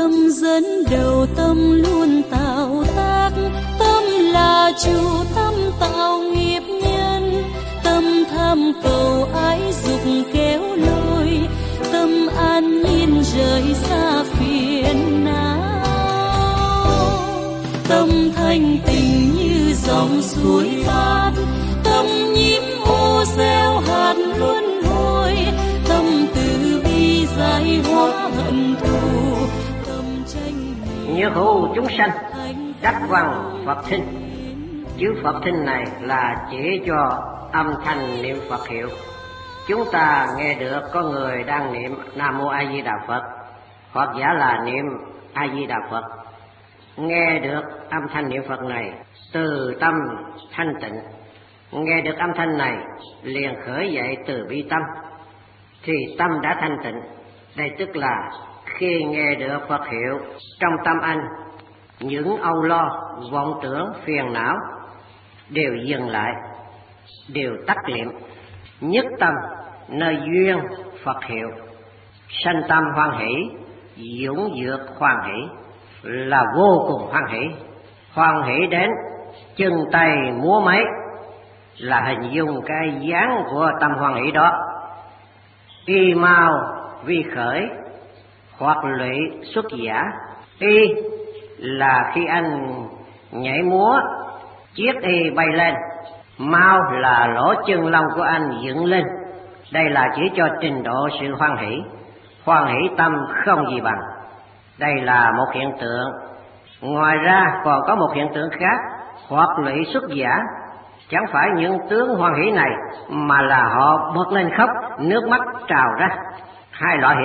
tâm dẫn đầu, tâm luôn tạo tác. Tâm là chủ, tâm tạo nghiệp nhân. Tâm tham cầu ái dục kéo lôi, tâm an nhiên rời xa phiền não. Tâm thanh tịnh như dòng suối mát, tâm nhiễm ô gieo hạt luân hồi. Tâm từ bi giải hóa hận thù, tâm tranh như hữu chúng sanh đắc văn Phật thinh. Chữ Phật thinh này là chỉ cho âm thanh niệm Phật hiệu. Chúng ta nghe được có người đang niệm Nam Mô A Di Đà Phật, hoặc giả là niệm A Di Đà Phật. Nghe được âm thanh niệm Phật này từ tâm thanh tịnh, nghe được âm thanh này liền khởi dậy từ bi tâm, thì tâm đã thanh tịnh. Đây tức là khi nghe được Phật hiệu, trong tâm anh những âu lo, vọng tưởng, phiền não đều dừng lại, đều tắt liệm. Nhất tâm nơi duyên Phật hiệu, sanh tâm hoan hỷ, dũng dược hoan hỷ, là vô cùng hoan hỷ. Hoan hỷ đến chân tay múa máy là hình dung cái dáng của tâm hoan hỷ đó. Y mau vi khởi, hoặc lụy xuất giả. Y là khi anh nhảy múa, chiếc y bay lên. Mau là lỗ chân lông của anh dựng lên. Đây là chỉ cho trình độ sự hoan hỷ. Hoan hỷ tâm không gì bằng. Đây là một hiện tượng. Ngoài ra còn có một hiện tượng khác, hoặc lụy xuất giả. Chẳng phải những tướng hoan hỷ này, mà là họ bật lên khóc, nước mắt trào ra. Hai loại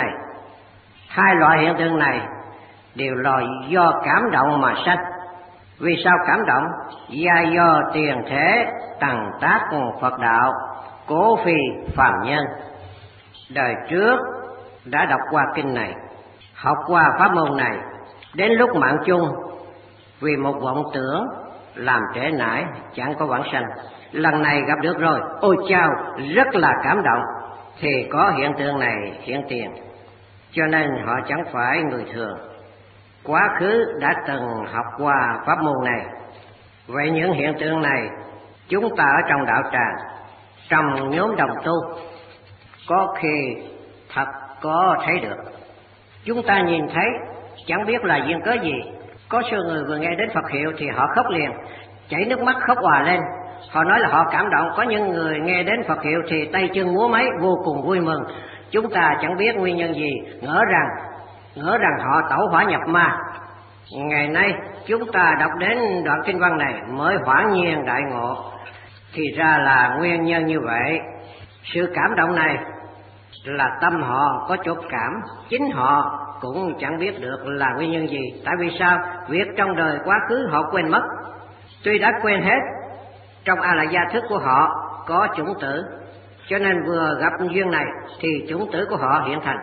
hiện tượng này đều là do cảm động mà sanh. Vì sao cảm động? Do tiền thể tằng tác Phật đạo, cố phi phàm nhân. Đời trước đã đọc qua kinh này, học qua pháp môn này, đến lúc mạng chung vì một vọng tưởng làm trễ nải chẳng có vãng sanh. Lần này gặp được rồi, ôi chao, rất là cảm động, thì có hiện tượng này hiện tiền. Cho nên họ chẳng phải người thường, quá khứ đã từng học qua pháp môn này. Vậy những hiện tượng này chúng ta ở trong đạo tràng, trong nhóm đồng tu, có khi thật có thấy được. Chúng ta nhìn thấy chẳng biết là duyên cớ gì. Có số người vừa nghe đến Phật hiệu thì họ khóc liền, chảy nước mắt khóc òa lên. Họ nói là họ cảm động. Có những người nghe đến Phật hiệu thì tay chân múa máy, vô cùng vui mừng. Chúng ta chẳng biết nguyên nhân gì, ngỡ rằng họ tẩu hỏa nhập ma. Ngày nay chúng ta đọc đến đoạn kinh văn này mới hoảng nhiên đại ngộ, thì ra là nguyên nhân như vậy. Sự cảm động này là tâm họ có chỗ cảm, chính họ cũng chẳng biết được là nguyên nhân gì. Tại vì sao? Việc trong đời quá khứ họ quên mất. Tuy đã quên hết, trong a la gia thức của họ có chủng tử, cho nên vừa gặp duyên này thì chủng tử của họ hiện thành.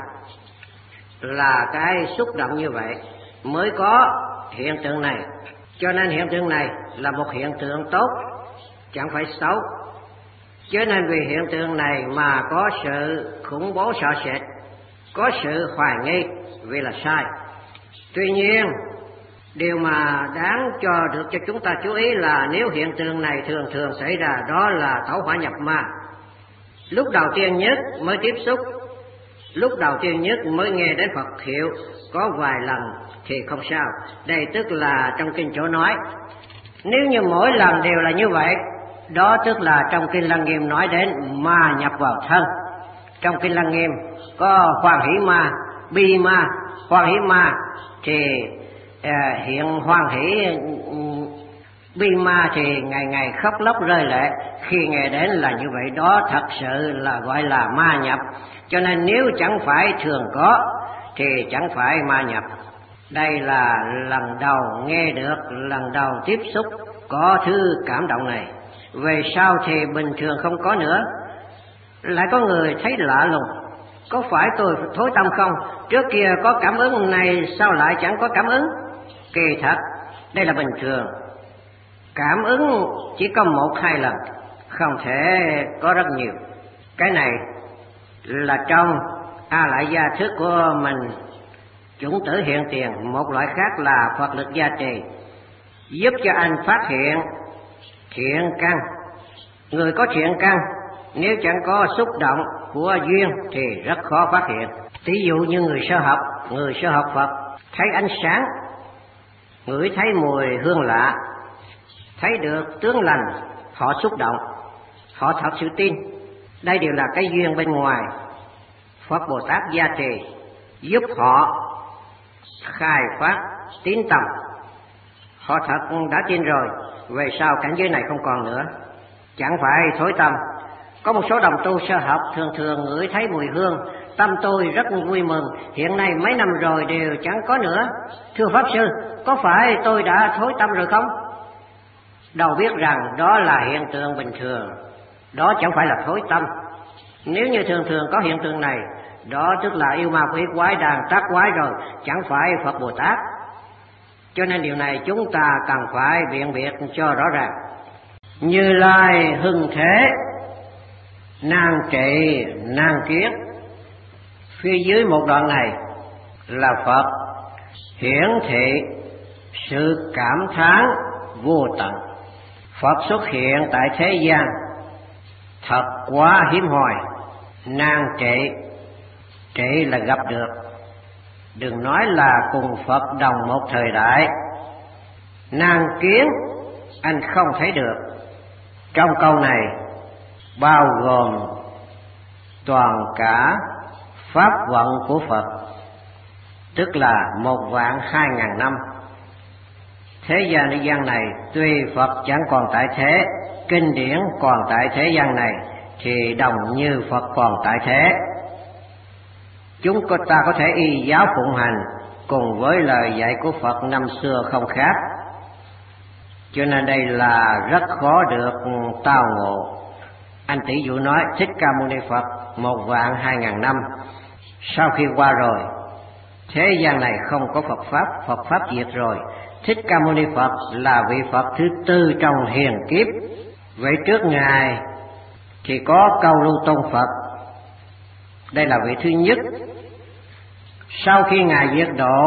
Là cái xúc động như vậy mới có hiện tượng này. Cho nên hiện tượng này là một hiện tượng tốt, chẳng phải xấu. Cho nên vì hiện tượng này mà có sự khủng bố sợ sệt, có sự hoài nghi, vì là sai. Tuy nhiên điều mà đáng được cho chúng ta chú ý là nếu hiện tượng này thường thường xảy ra, đó là tẩu hỏa nhập ma. Lúc đầu tiên nhất mới tiếp xúc, lúc đầu tiên nhất mới nghe đến Phật hiệu có vài lần thì không sao. Đây tức là trong kinh chỗ nói, nếu như mỗi lần đều là như vậy, đó tức là trong kinh Lăng Nghiêm nói đến ma nhập vào thân. Trong kinh Lăng Nghiêm có hoan hỷ ma, bi ma. Hoan hỷ ma thì hiện hoan hỷ, bi ma thì ngày ngày khóc lóc rơi lệ. Khi nghe đến là như vậy, đó thật sự là gọi là ma nhập. Cho nên nếu chẳng phải thường có thì chẳng phải ma nhập. Đây là lần đầu nghe được, lần đầu tiếp xúc có thứ cảm động này. Về sau thì bình thường không có nữa. Lại có người thấy lạ lùng, có phải tôi thối tâm không? Trước kia có cảm ứng này, sao lại chẳng có cảm ứng? Kỳ thật đây là bình thường. Cảm ứng chỉ có 1-2 lần, không thể có rất nhiều. Cái này là trong a lại gia thức của mình Chủng tử hiện tiền, một loại khác là Phật lực gia trì, giúp cho anh phát hiện thiện căn. Người có thiện căn nếu chẳng có xúc động của duyên thì rất khó phát hiện. Ví dụ như người sơ học Phật thấy ánh sáng, ngửi thấy mùi hương lạ, thấy được tướng lành, họ xúc động, họ thật sự tin. Đây đều là cái duyên bên ngoài. Phật Bồ Tát gia trì giúp họ khai phát tín tâm. Họ thật đã tin rồi, về sau cảnh giới này không còn nữa, chẳng phải thối tâm. Có một số đồng tu sơ học thường thường ngửi thấy mùi hương, tâm tôi rất vui mừng, hiện nay mấy năm rồi đều chẳng có nữa. Thưa Pháp Sư, có phải tôi đã thối tâm rồi không? Đâu biết rằng đó là hiện tượng bình thường, đó chẳng phải là thối tâm. Nếu như thường thường có hiện tượng này, đó tức là yêu ma quỷ quái đang tác quái rồi, chẳng phải Phật Bồ Tát. Cho nên điều này chúng ta cần phải biện biệt cho rõ ràng. Như Lai hưng thế, nan trị nan kiến. Phía dưới một đoạn này là Phật hiển thị sự cảm thán vô tận. Phật xuất hiện tại thế gian thật quá hiếm hoi. Nan trị, trị là gặp được, đừng nói là cùng Phật đồng một thời đại. Nan kiến, anh không thấy được. Trong câu này bao gồm toàn cả pháp vận của Phật, tức là 1.200.000 năm. Thế gian này tuy Phật chẳng còn tại thế, kinh điển còn tại thế gian này, thì đồng như Phật còn tại thế. Chúng ta có thể y giáo phụng hành cùng với lời dạy của Phật năm xưa không khác. Cho nên đây là rất khó được tao ngộ. Anh tỷ dụ nói Thích Ca Mâu Ni Phật 1.200.000 năm, sau khi qua rồi, thế gian này không có Phật Pháp diệt rồi. Thích Ca Mâu Ni Phật là vị Phật thứ tư trong hiền kiếp. Vậy trước Ngài thì có Câu Lưu Tôn Phật, đây là vị thứ nhất. Sau khi Ngài diệt độ,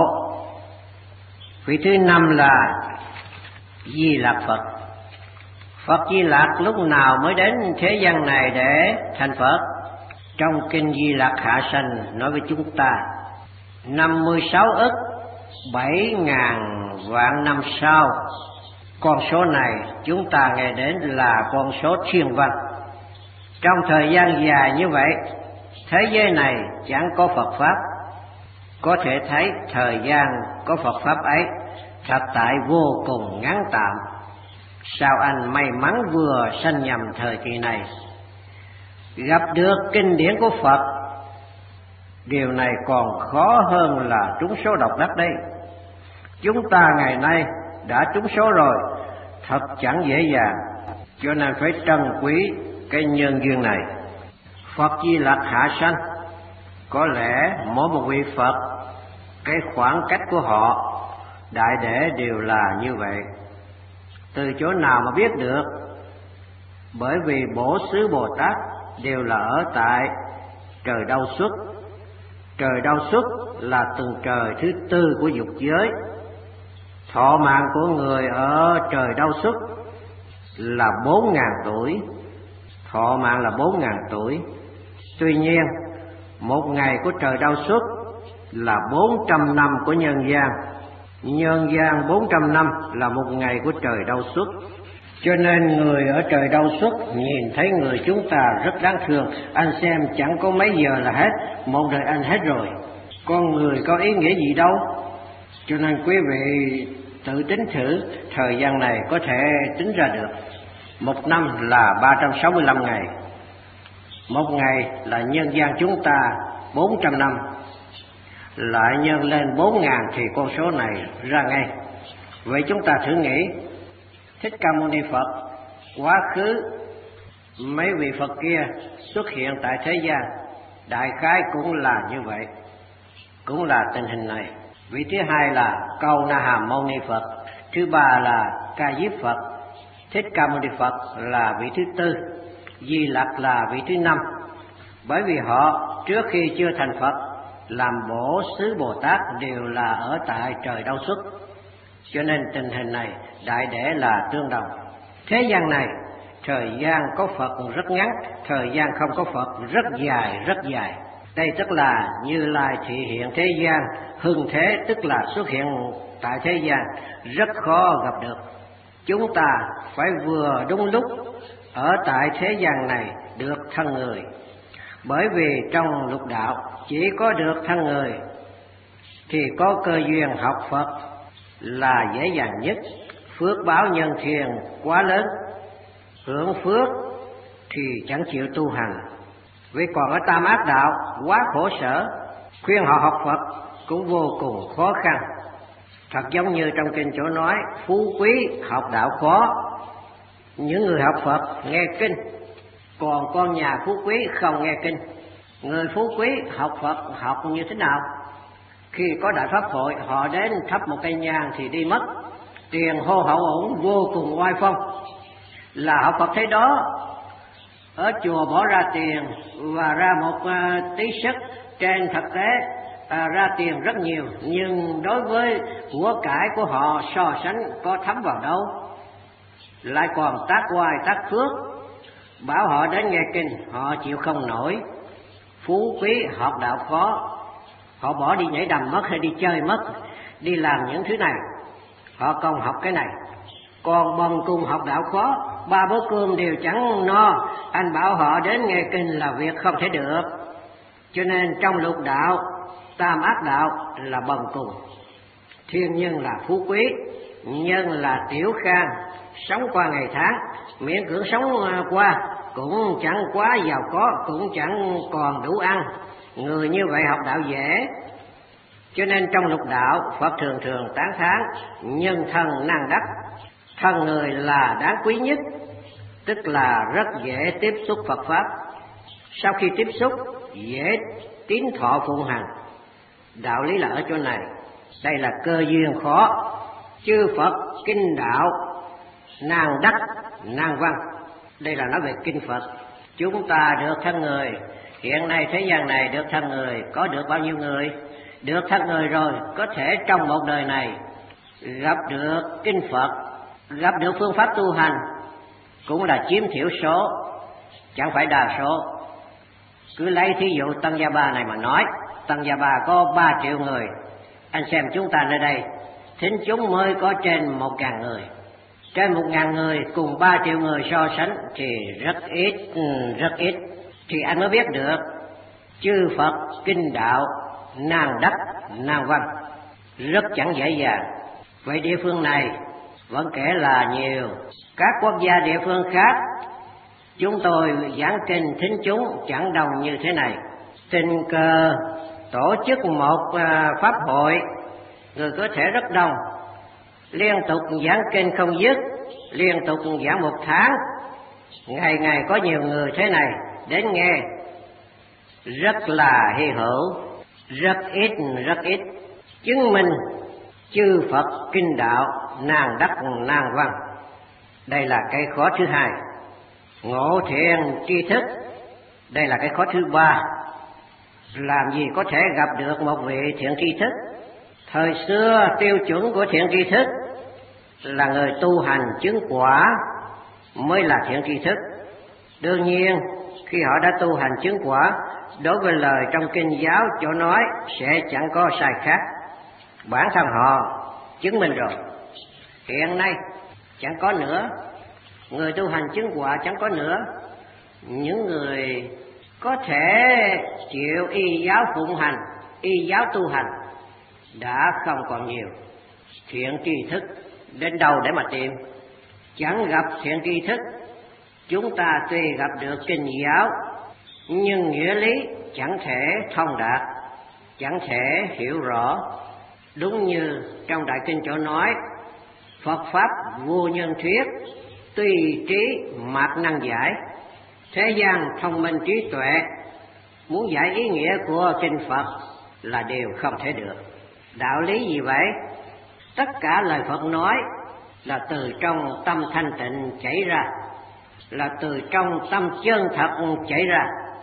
vị thứ năm là Di Lặc Phật. Phật Di Lặc lúc nào mới đến thế gian này để thành Phật? Trong kinh Di Lặc Hạ Sanh nói với chúng ta 56 ức 7.000 vạn năm sau. Con số này chúng ta nghe đến là con số thiên văn. Trong thời gian dài như vậy, thế giới này chẳng có Phật Pháp. Có thể thấy thời gian có Phật Pháp ấy thật tại vô cùng ngắn tạm. Sao anh may mắn vừa sanh nhầm thời kỳ này, gặp được kinh điển của Phật. Điều này còn khó hơn là trúng số độc đắc đấy. Chúng ta ngày nay đã trúng số rồi, thật chẳng dễ dàng. Cho nên phải trân quý cái nhân duyên này. Phật Di Lặc hạ sanh, có lẽ mỗi một vị Phật cái khoảng cách của họ đại để đều là như vậy. Từ chỗ nào mà biết được? Bởi vì Bổ Xứ Bồ Tát đều là ở tại trời Đau Xuất. Trời Đau Xuất là tầng trời thứ tư của dục giới. Thọ mạng của người ở trời Đau Xuất là 4.000 tuổi. Thọ mạng là 4.000 tuổi. Tuy nhiên, một ngày của trời Đau Xuất là 400 năm của nhân gian. Nhân gian 400 năm là một ngày của trời Đau Xuất. Cho nên người ở trời Đau Xuất nhìn thấy người chúng ta rất đáng thương. Anh xem chẳng có mấy giờ là hết, một đời anh hết rồi. Con người có ý nghĩa gì đâu. Cho nên quý vị tự tính thử, thời gian này có thể tính ra được. Một năm là 365 ngày. Một ngày là nhân gian chúng ta 400 năm. Lại nhân lên 4.000 thì con số này ra ngay. Vậy chúng ta thử nghĩ, Thích Ca Mâu Ni Phật quá khứ mấy vị Phật kia xuất hiện tại thế gian, đại khái cũng là như vậy, cũng là tình hình này. Vị thứ hai là Câu Na Hàm Mâu Ni Phật, thứ ba là Ca Diếp Phật, Thích Ca Mâu Ni Phật là vị thứ tư, Di Lặc là vị thứ năm. Bởi vì họ trước khi chưa thành Phật làm bổ xứ Bồ Tát đều là ở tại trời Đâu Xuất. Cho nên tình hình này đại để là tương đồng. Thế gian này thời gian có Phật rất ngắn, thời gian không có Phật rất dài. Đây tức là Như Lai thị hiện thế gian, hưng thế tức là xuất hiện tại thế gian, rất khó gặp được. Chúng ta phải vừa đúng lúc ở tại thế gian này được thân người. Bởi vì trong lục đạo chỉ có được thân người thì có cơ duyên học Phật là dễ dàng nhất. Phước báo nhân thiên quá lớn, hưởng phước thì chẳng chịu tu hành. Vì còn ở tam ác đạo quá khổ sở, khuyên họ học Phật cũng vô cùng khó khăn. Thật giống như trong kinh chỗ nói, phú quý học đạo khó. Những người học Phật nghe kinh, còn con nhà phú quý không nghe kinh. Người phú quý học Phật học như thế nào? Khi có đại pháp hội, họ đến thắp một cây nhang thì đi mất. Tiền hô hậu ổn vô cùng oai phong, là học Phật thế đó. Ở chùa bỏ ra tiền và ra một tí sức, trên thực tế ra tiền rất nhiều, nhưng đối với của cải của họ so sánh có thấm vào đâu. Lại còn tác oai tác phước, bảo họ đến nghe kinh họ chịu không nổi. Phú quý học đạo khó, họ bỏ đi nhảy đầm mất hay đi chơi mất, đi làm những thứ này, họ còn học cái này. Còn bần cùng học đạo khó, 3 bữa cơm đều chẳng no, anh bảo họ đến nghe kinh là việc không thể được. Cho nên trong lục đạo, tam ác đạo là bần cùng, thiên nhân là phú quý, nhân là tiểu khang, sống qua ngày tháng, miễn cưỡng sống qua, cũng chẳng quá giàu có, cũng chẳng còn đủ ăn. Người như vậy học đạo dễ. Cho nên trong lục đạo, Phật thường thường tán thán nhân thân năng đắc. Thân người là đáng quý nhất, tức là rất dễ tiếp xúc Phật Pháp. Sau khi tiếp xúc, dễ tín thọ phụng hành. Đạo lý là ở chỗ này. Đây là cơ duyên khó. Chư Phật kinh đạo năng đắc năng văn. Đây là nói về kinh Phật. Chúng ta được thân người. Hiện nay thế gian này được thân người có được bao nhiêu người? Được thân người rồi, có thể trong một đời này gặp được kinh Phật, gặp được phương pháp tu hành, cũng là chiếm thiểu số, chẳng phải đa số. Cứ lấy thí dụ Tăng Gia Ba này mà nói, Tăng Gia Ba có 3 triệu người. Anh xem chúng ta nơi đây, thính chúng mới có trên 1.000 người. Trên 1.000 người cùng 3 triệu người so sánh thì rất ít. Thì anh mới biết được chư Phật kinh đạo năng đắc năng văn, rất chẳng dễ dàng. Vậy địa phương này vẫn kể là nhiều. Các quốc gia địa phương khác, chúng tôi giảng kinh thính chúng chẳng đồng như thế này. Tình cờ tổ chức một pháp hội, người có thể rất đông, liên tục giảng kinh không dứt, liên tục giảng 1 tháng, ngày ngày có nhiều người thế này đến nghe, rất là hy hữu, rất ít, chứng minh chư Phật kinh đạo năng đắc năng văn. Đây là cái khó thứ hai. Ngộ thiện tri thức, đây là cái khó thứ 3. Làm gì có thể gặp được một vị thiện tri thức? Thời xưa tiêu chuẩn của thiện tri thức là người tu hành chứng quả mới là thiện tri thức. Đương nhiên khi họ đã tu hành chứng quả, đối với lời trong kinh giáo chỗ nói sẽ chẳng có sai khác. Bản thân họ chứng minh rồi. Hiện nay chẳng có nữa, người tu hành chứng quả chẳng có nữa. Những người có thể chịu y giáo phụng hành, y giáo tu hành đã không còn nhiều. Thiện tri thức đến đâu để mà tìm? Chẳng gặp thiện tri thức. Chúng ta tuy gặp được kinh giáo, nhưng nghĩa lý chẳng thể thông đạt, chẳng thể hiểu rõ. Đúng như trong đại kinh chỗ nói, Phật Pháp vô nhân thuyết, tùy trí mạt năng giải. Thế gian thông minh trí tuệ muốn giải ý nghĩa của kinh Phật là điều không thể được. Đạo lý gì vậy? Tất cả lời Phật nói là từ trong tâm thanh tịnh chảy ra, là từ trong tâm chân thật chảy ra.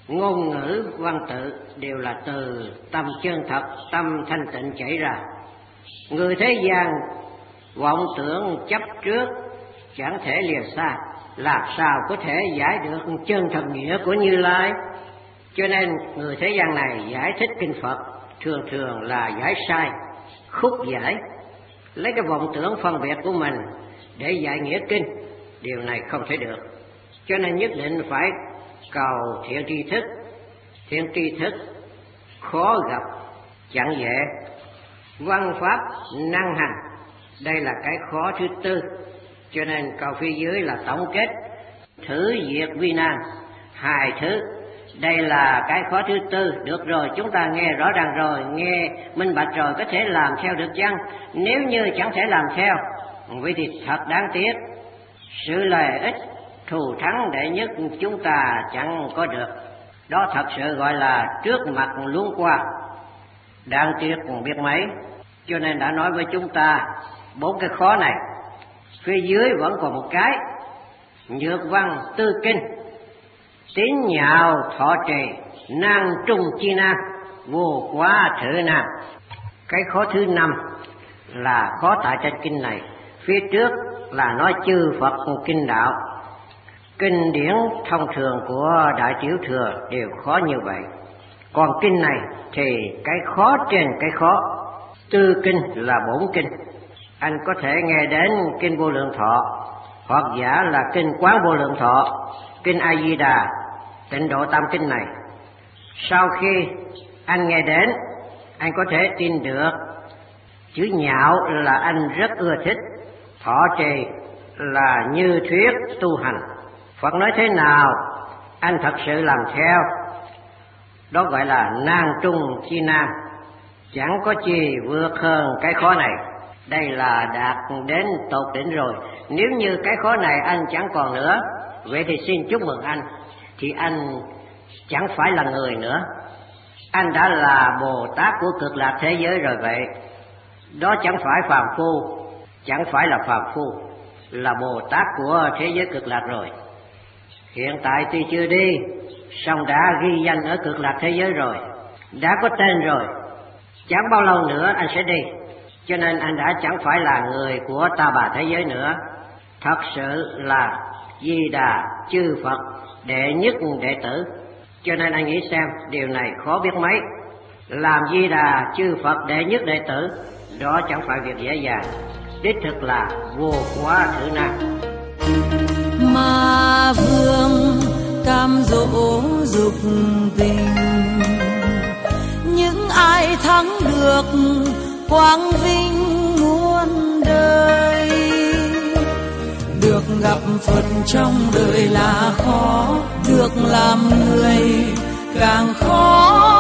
Ngôn ngữ văn tự đều là từ tâm chân thật, tâm thanh tịnh chảy ra. Người thế gian vọng tưởng chấp trước chẳng thể lìa xa, làm sao có thể giải được chân thật nghĩa của Như Lai. Cho nên người thế gian này giải thích kinh Phật thường thường là giải sai, khúc giải, lấy cái vọng tưởng phân biệt của mình để giải nghĩa kinh. Điều này không thể được, cho nên nhất định phải cầu thiện tri thức. Thiện tri thức khó gặp, chẳng dễ. Văn pháp năng hành, đây là cái khó thứ tư. Cho nên câu phía dưới là tổng kết thử diệt vi nan, hai thứ. Đây là cái khó thứ tư. Được rồi, chúng ta nghe rõ ràng rồi, nghe minh bạch rồi, có thể làm theo được chăng? Nếu như chẳng thể làm theo, vậy thì thật đáng tiếc. Sự lợi ích thù thắng đệ nhất chúng ta chẳng có được. Đó thật sự gọi là trước mặt luống qua, đáng tiếc biết mấy. Cho nên đã nói với chúng ta 4 cái khó này. Phía dưới vẫn còn một cái: nhược văn tư kinh, tín nhạo thọ trì, nan trung chi nan, vô quá thử nan. Cái khó thứ 5 là khó tại trên kinh này. Phía trước là nói chư Phật kinh đạo, kinh điển thông thường của Đại Tiểu Thừa đều khó như vậy. Còn kinh này thì cái khó trên cái khó. Tư kinh là 4 kinh. Anh có thể nghe đến kinh Vô Lượng Thọ, hoặc giả là kinh Quán Vô Lượng Thọ, kinh A Di Đà, Tịnh Độ Tam kinh này. Sau khi anh nghe đến, anh có thể tin được. Chữ nhạo là anh rất ưa thích, thọ trì là như thuyết tu hành. Phật nói thế nào anh thật sự làm theo, đó gọi là nan trung chi nan. Chẳng có chi vượt hơn cái khó này. Đây là đạt đến tột đỉnh rồi. Nếu như cái khó này anh chẳng còn nữa, vậy thì xin chúc mừng anh, thì anh chẳng phải là người nữa. Anh đã là Bồ Tát của cực lạc thế giới rồi vậy. Đó chẳng phải phàm phu, chẳng phải là phàm phu, là Bồ Tát của thế giới cực lạc rồi. Hiện tại tuy chưa đi, song đã ghi danh ở cực lạc thế giới rồi, đã có tên rồi. Chẳng bao lâu nữa anh sẽ đi, cho nên anh đã chẳng phải là người của ta bà thế giới nữa. Thật sự là Di Đà chư Phật đệ nhất đệ tử. Cho nên anh nghĩ xem, điều này khó biết mấy. Làm Di Đà chư Phật đệ nhất đệ tử, đó chẳng phải việc dễ dàng. Đích thực là vô quá thử nan. Ma vương cam dỗ dục tình, những ai thắng được quang vinh muôn đời. Được gặp Phật trong đời là khó, được làm người càng khó